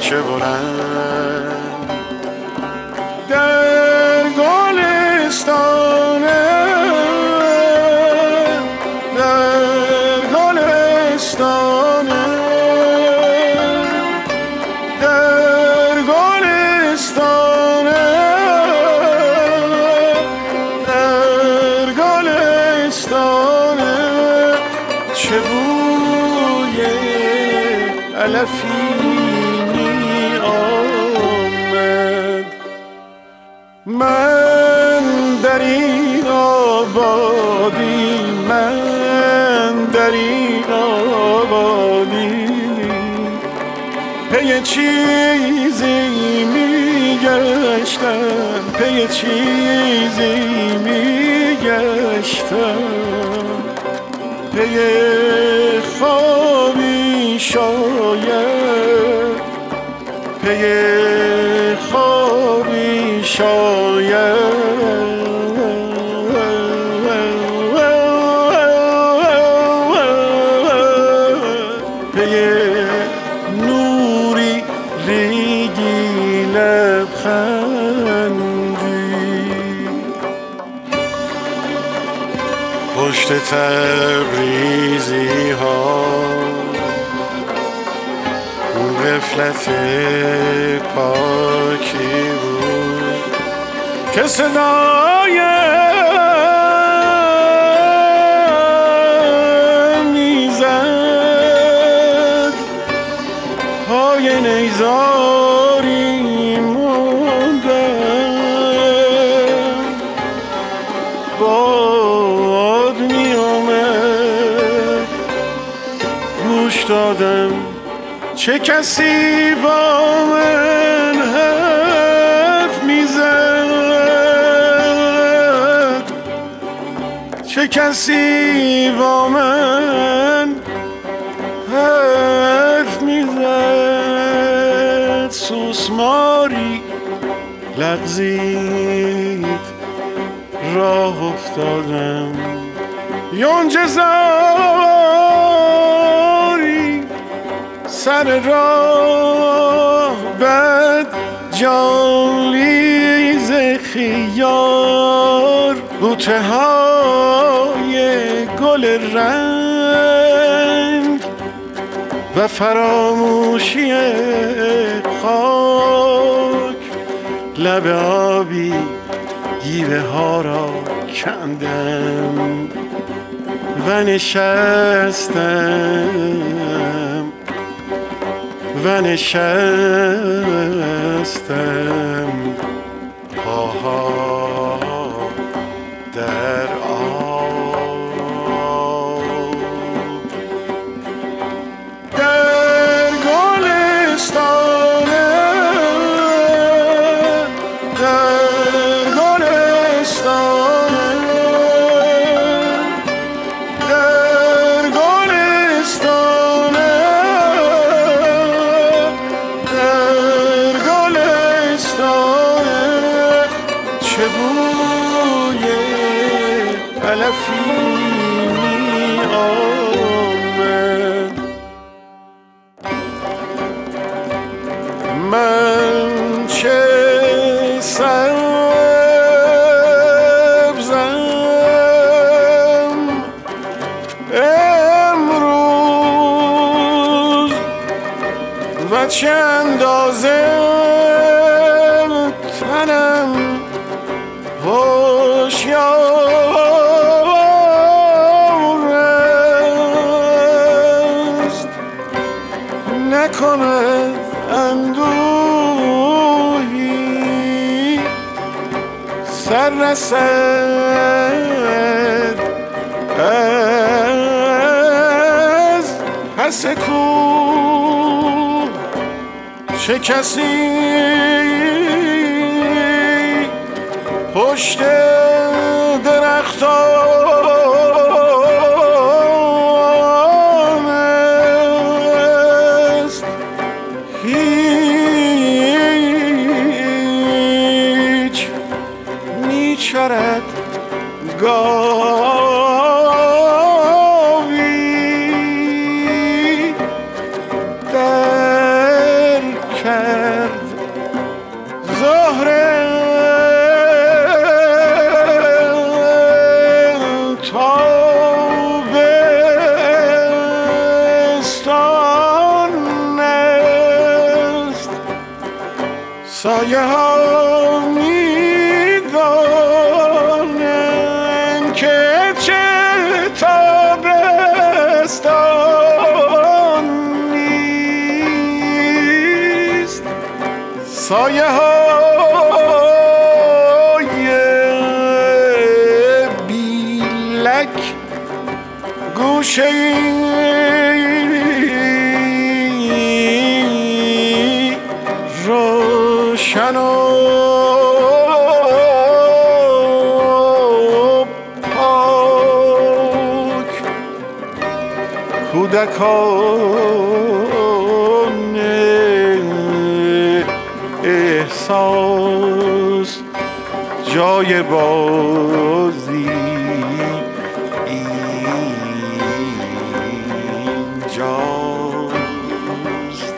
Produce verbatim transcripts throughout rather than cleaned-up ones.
چه بلند در گلستانه در گلستانه در گلستانه در گلستانه چه بوی علفی می آمد. من در این آبادی من در این آبادی پی چیزی می گشتم پی چیزی می گشتم پی خوابی شاید پی خوابی شاید پی نوری ریگی لبخندی پشت تبریزی ها غفلت پاکی بود که صدای میزد پای نیزاری موندم باد می آمد گوش دادم چه کسی با من حرف میزد چه کسی با من حرف میزد سوسماری لغزید راه افتادم یونجه زاری سر راه بد جالیز خیار بوته های گل رنگ و فراموشی خاک لب آبی گیوه ها را کندم و نشستم و نشستم پاها در آب در گلستانه در گلستانه در گلستانه چه بوی علفی می آمد. من چه سبزم امروز و چه اندازه تنم هوشیار است نکند اندوهی سر رسد از پس کوه چه کسی پشت درختان است هیچ میچرد گاوی در سایه ها میدانن که چه تابستان نیست. سایه های بیلک گوشه روشن و پاک، کودکان احساس جای بازی اینجاست.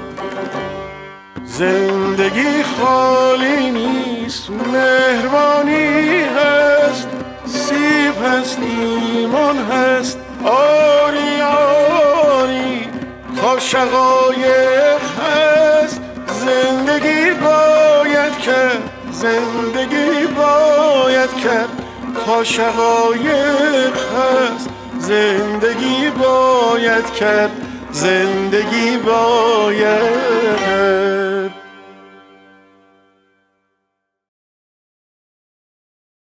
زندگی خالی نیست، مهربانی هست، سیب هست، ایمان هست، آری آری تا شقایق هست. زندگی باید کرد، زندگی باید کرد تا شقایق هست. زندگی باید کرد، زندگی باید